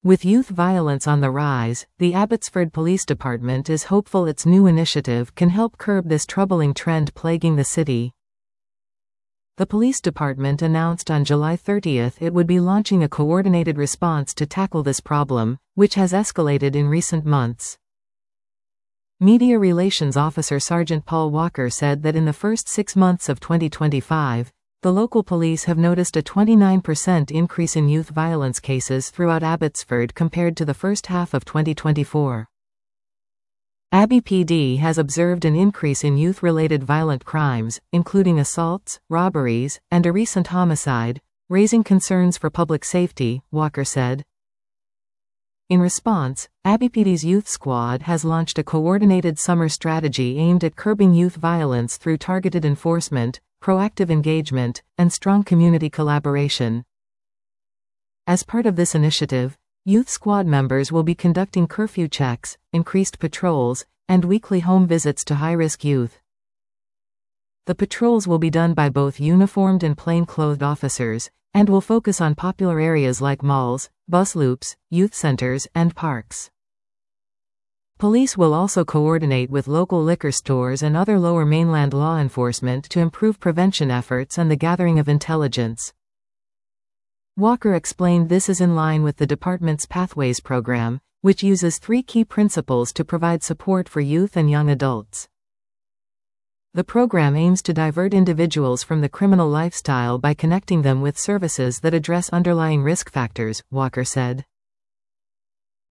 With youth violence on the rise, the Abbotsford Police Department is hopeful its new initiative can help curb this troubling trend plaguing the city. The police department announced on July 30 it would be launching a coordinated response to tackle this problem, which has escalated in recent months. Media Relations Officer Sergeant Paul Walker said that in the first 6 months of 2025, the local police have noticed a 29% increase in youth violence cases throughout Abbotsford compared to the first half of 2024. Abbey PD has observed an increase in youth-related violent crimes, including assaults, robberies, and a recent homicide, raising concerns for public safety, Walker said. In response, Abbey PD's Youth Squad has launched a coordinated summer strategy aimed at curbing youth violence through targeted enforcement, proactive engagement, and strong community collaboration. As part of this initiative, Youth Squad members will be conducting curfew checks, increased patrols, and weekly home visits to high-risk youth. The patrols will be done by both uniformed and plain-clothed officers, and will focus on popular areas like malls, bus loops, youth centers, and parks. Police will also coordinate with local liquor stores and other lower mainland law enforcement to improve prevention efforts and the gathering of intelligence. Walker explained this is in line with the department's Pathways program, which uses 3 key principles to provide support for youth and young adults. The program aims to divert individuals from the criminal lifestyle by connecting them with services that address underlying risk factors, Walker said.